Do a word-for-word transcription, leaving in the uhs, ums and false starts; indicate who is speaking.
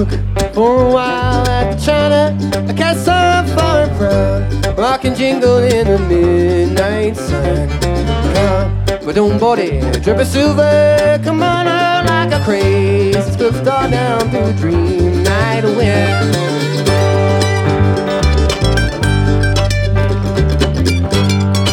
Speaker 1: look for a while at China, a castle far and proud, rocking jingle in the midnight sun. Come, but don't body, dripping silver, come on out like a crazy stuff, start down through the dream night wind.